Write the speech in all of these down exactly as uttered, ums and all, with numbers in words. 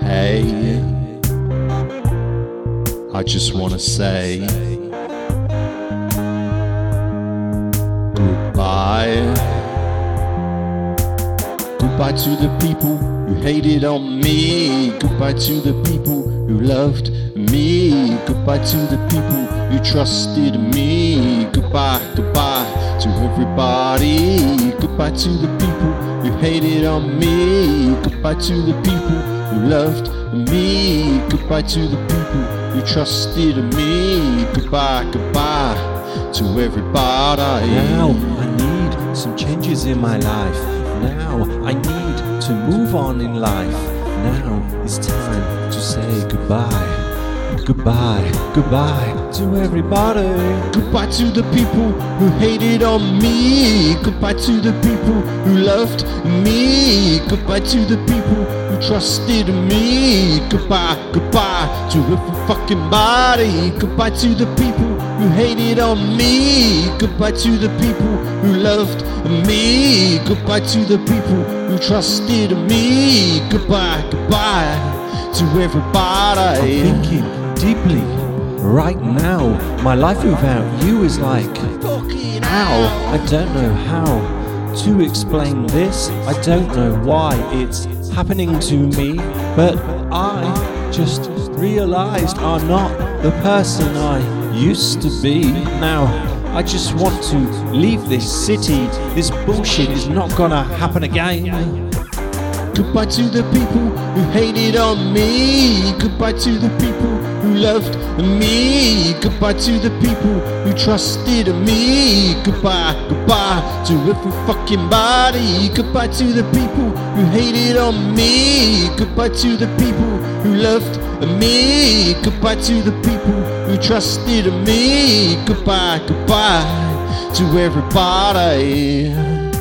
Hey, I just wanna say goodbye. Goodbye to the people who hated on me. Goodbye to the people who loved me. Goodbye to the people who trusted me. Goodbye, goodbye to everybody. Goodbye to the people who hated on me. Goodbye to the people who loved me. Goodbye to the people who trusted me. Goodbye, goodbye to everybody. Now I need some changes in my life. Now I need to move on in life. Now it's time to say goodbye. Goodbye, goodbye to everybody. Goodbye to the people who hated on me. Goodbye to the people who loved me. Goodbye to the people who trusted me. Goodbye, goodbye to every fucking body. Goodbye to the people who hated on me. Goodbye to the people who loved me. Goodbye to the people who trusted me. Goodbye, goodbye to everybody. I'm thinking deeply right now. My life without you is like how? I don't know how to explain this. I don't know why it's happening to me, but I just realized I'm not the person I used to be. Now I just want to leave this city. This bullshit is not gonna happen again. Goodbye to the people who hated on me. Goodbye to the people who loved me. Goodbye to the people who trusted me. Goodbye, goodbye to every fucking body. Goodbye to the people who hated on me. Goodbye to the people who loved me. Goodbye to the people who trusted me. Goodbye, goodbye to everybody.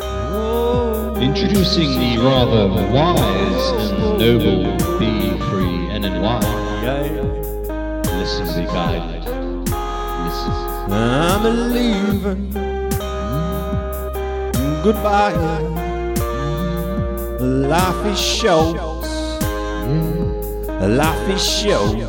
Introducing the rather wise and noble B three N N Y. Listen to the guide. Listen. I'm a leaving. Goodbye. Life is short. Life is short.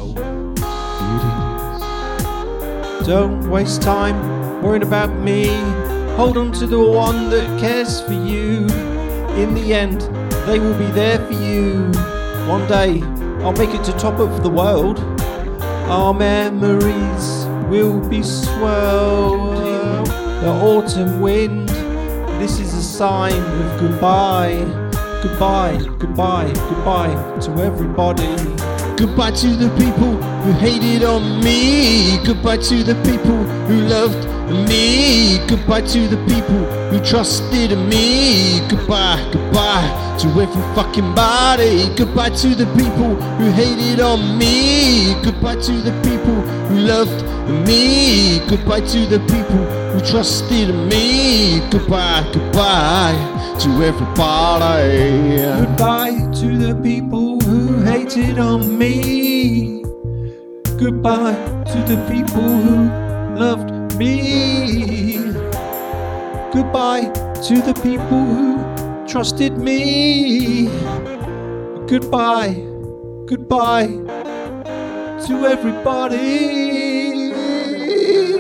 Don't waste time worrying about me. Hold on to the one that cares for you. In the end, they will be there for you. One day, I'll make it to top of the world. Our memories will be swirled. The autumn wind, this is a sign of goodbye. Goodbye, goodbye, goodbye to everybody. Goodbye to the people who hated on me. Goodbye to the people who loved me. Goodbye to the people who trusted me. Goodbye, goodbye to every fucking body. Goodbye to the people who hated on me. Goodbye to the people who loved me. Goodbye to the people who trusted me. Goodbye, goodbye to everybody. Goodbye to the people who hated on me. Goodbye to the people who loved me. Goodbye to the people who trusted me. Goodbye, goodbye to everybody.